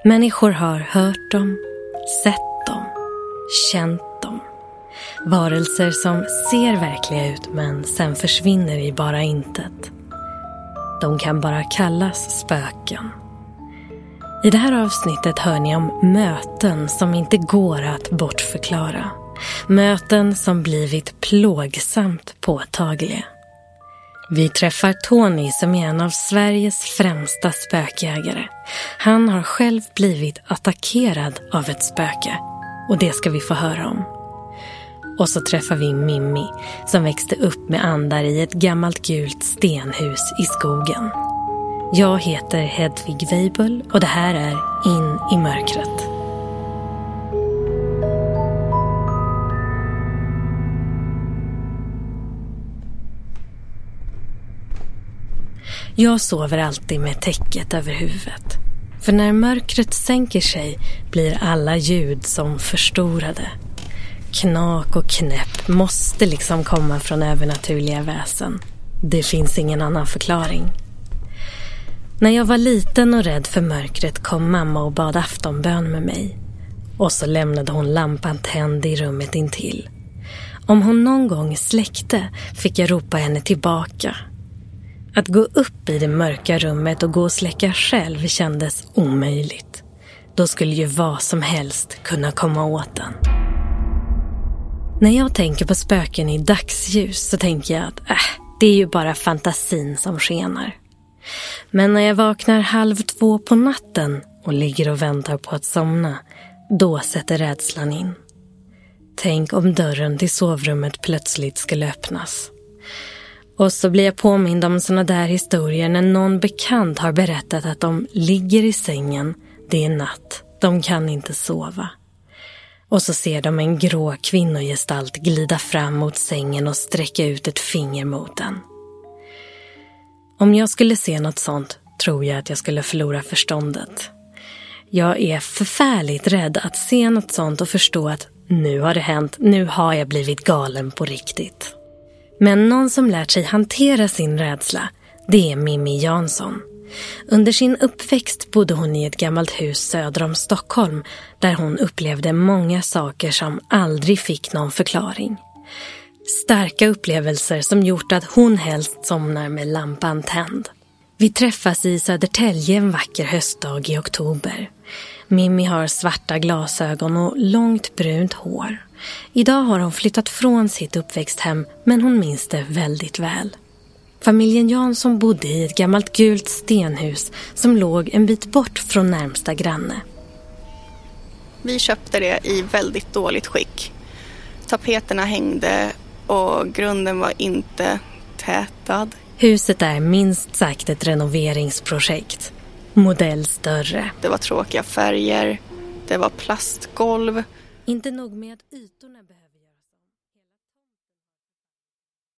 Människor har hört dem, sett dem, känt dem. Varelser som ser verkliga ut men sen försvinner i bara intet. De kan bara kallas spöken. I det här avsnittet hör ni om möten som inte går att bortförklara. Möten som blivit plågsamt påtagliga. Vi träffar Tony som är en av Sveriges främsta spökjägare. Han har själv blivit attackerad av ett spöke och det ska vi få höra om. Och så träffar vi Mimmi som växte upp med andar i ett gammalt gult stenhus i skogen. Jag heter Hedvig Weibel och det här är In i mörkret. Jag sover alltid med täcket över huvudet. För när mörkret sänker sig blir alla ljud som förstorade. Knak och knäpp måste liksom komma från övernaturliga väsen. Det finns ingen annan förklaring. När jag var liten och rädd för mörkret kom mamma och bad aftonbön med mig. Och så lämnade hon lampan tänd i rummet intill. Om hon någon gång släckte fick jag ropa henne tillbaka. Att gå upp i det mörka rummet och gå och släcka själv kändes omöjligt. Då skulle ju vad som helst kunna komma åt den. När jag tänker på spöken i dagsljus så tänker jag att det är ju bara fantasin som skenar. Men när jag vaknar 1:30 på natten och ligger och väntar på att somna, då sätter rädslan in. Tänk om dörren till sovrummet plötsligt skulle öppnas. Och så blir jag påmind om såna där historier när någon bekant har berättat att de ligger i sängen, det är natt, de kan inte sova. Och så ser de en grå kvinnogestalt glida fram mot sängen och sträcka ut ett finger mot den. Om jag skulle se något sånt tror jag att jag skulle förlora förståndet. Jag är förfärligt rädd att se något sånt och förstå att nu har det hänt, nu har jag blivit galen på riktigt. Men någon som lärt sig hantera sin rädsla, det är Mimmi Jansson. Under sin uppväxt bodde hon i ett gammalt hus söder om Stockholm där hon upplevde många saker som aldrig fick någon förklaring. Starka upplevelser som gjort att hon helst somnar med lampan tänd. Vi träffas i Södertälje en vacker höstdag i oktober. Mimmi har svarta glasögon och långt brunt hår. Idag har hon flyttat från sitt uppväxthem men hon minns det väldigt väl. Familjen Jansson bodde i ett gammalt gult stenhus som låg en bit bort från närmsta granne. Vi köpte det i väldigt dåligt skick. Tapeterna hängde och grunden var inte tätad. Huset är minst sagt ett renoveringsprojekt. Modell större. Det var tråkiga färger, det var plastgolv. Inte nog med att ytorna behövde...